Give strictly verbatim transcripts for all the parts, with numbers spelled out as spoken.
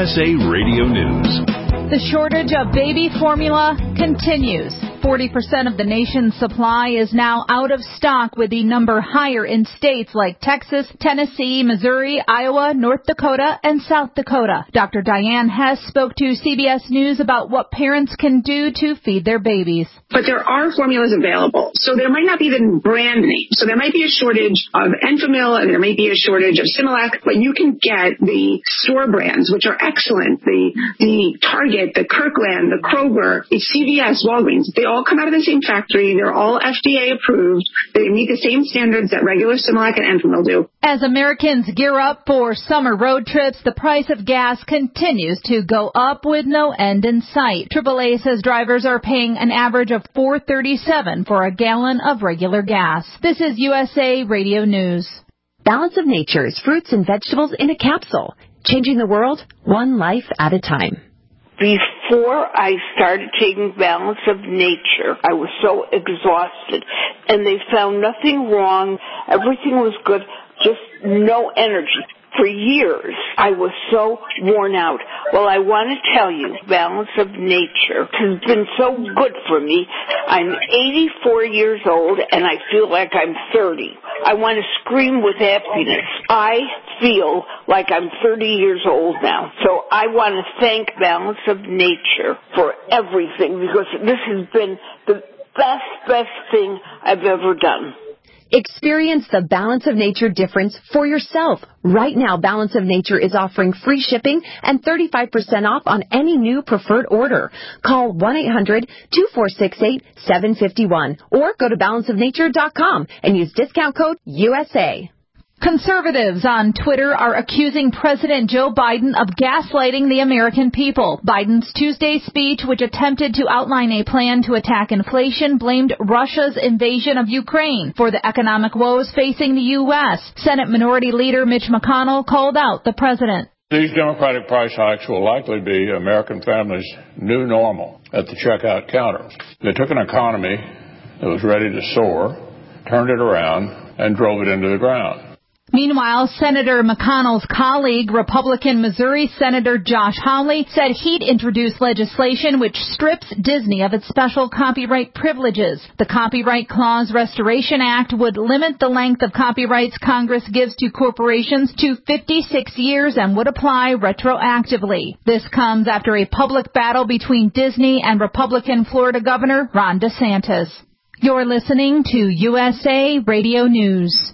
S A Radio News. The shortage of baby formula continues. forty percent of the nation's supply is now out of stock, with the number higher in states like Texas, Tennessee, Missouri, Iowa, North Dakota, and South Dakota. Doctor Diane Hess spoke to C B S News about what parents can do to feed their babies. But there are formulas available, so there might not be the brand name. So there might be a shortage of Enfamil, and there may be a shortage of Similac, but you can get the store brands, which are excellent. The the Target, the Kirkland, the Kroger, the C V S, Walgreens, they all come out of the same factory. They're all F D A approved. They meet the same standards that regular Similac and Enfamil do. As Americans gear up for summer road trips, the price of gas continues to go up with no end in sight. triple A says drivers are paying an average of four dollars and thirty-seven cents for a gallon of regular gas. This is U S A Radio News. Balance of Nature's fruits and vegetables in a capsule, changing the world one life at a time. Before I started taking Balance of Nature, I was so exhausted, and they found nothing wrong. Everything was good, just no energy. For years, I was so worn out. Well, I want to tell you, Balance of Nature has been so good for me. I'm eighty-four years old, and I feel like I'm thirty. I want to scream with happiness. I feel like I'm thirty years old now. So I want to thank Balance of Nature for everything, because this has been the best, best thing I've ever done. Experience the Balance of Nature difference for yourself. Right now, Balance of Nature is offering free shipping and thirty-five percent off on any new preferred order. Call one eight hundred two four six eight seven five one or go to balance of nature dot com and use discount code U S A. Conservatives on Twitter are accusing President Joe Biden of gaslighting the American people. Biden's Tuesday speech, which attempted to outline a plan to attack inflation, blamed Russia's invasion of Ukraine for the economic woes facing the U S. Senate Minority Leader Mitch McConnell called out the president. These Democratic price hikes will likely be American families' new normal at the checkout counter. They took an economy that was ready to soar, turned it around, and drove it into the ground. Meanwhile, Senator McConnell's colleague, Republican Missouri Senator Josh Hawley, said he'd introduce legislation which strips Disney of its special copyright privileges. The Copyright Clause Restoration Act would limit the length of copyrights Congress gives to corporations to fifty-six years and would apply retroactively. This comes after a public battle between Disney and Republican Florida Governor Ron DeSantis. You're listening to U S A Radio News.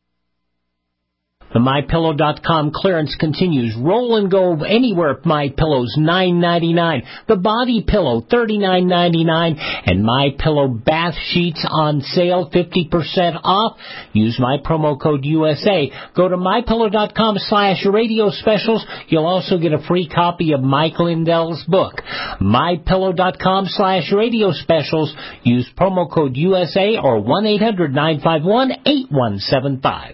The My Pillow dot com clearance continues. Roll and go anywhere. MyPillow's nine ninety-nine. The Body Pillow thirty-nine ninety-nine, and MyPillow bath sheets on sale fifty percent off. Use my promo code U S A. Go to My Pillow dot com slash radio specials. You'll also get a free copy of Mike Lindell's book. My Pillow dot com slash radio specials. Use promo code U S A or one eight hundred nine five one eight one seven five.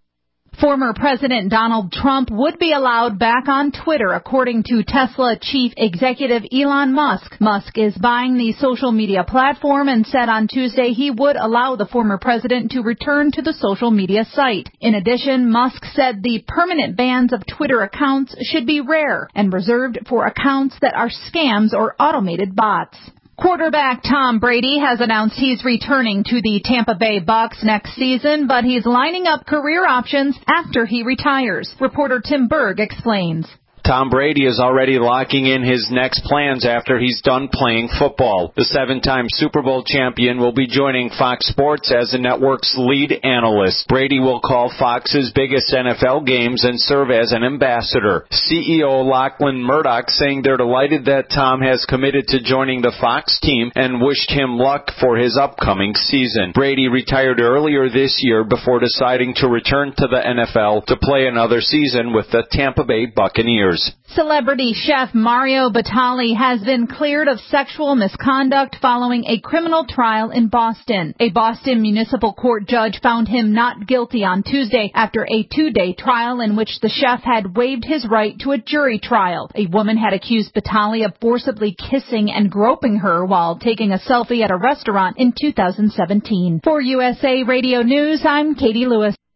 Former President Donald Trump would be allowed back on Twitter, according to Tesla chief executive Elon Musk. Musk is buying the social media platform and said on Tuesday he would allow the former president to return to the social media site. In addition, Musk said the permanent bans of Twitter accounts should be rare and reserved for accounts that are scams or automated bots. Quarterback Tom Brady has announced he's returning to the Tampa Bay Bucs next season, but he's lining up career options after he retires. Reporter Tim Berg explains. Tom Brady is already locking in his next plans after he's done playing football. The seven-time Super Bowl champion will be joining Fox Sports as the network's lead analyst. Brady will call Fox's biggest N F L games and serve as an ambassador. C E O Lachlan Murdoch saying they're delighted that Tom has committed to joining the Fox team and wished him luck for his upcoming season. Brady retired earlier this year before deciding to return to the N F L to play another season with the Tampa Bay Buccaneers. Celebrity chef Mario Batali has been cleared of sexual misconduct following a criminal trial in Boston. A Boston municipal court judge found him not guilty on Tuesday after a two-day trial in which the chef had waived his right to a jury trial. A woman had accused Batali of forcibly kissing and groping her while taking a selfie at a restaurant in two thousand seventeen. For U S A Radio News, I'm Katie Lewis.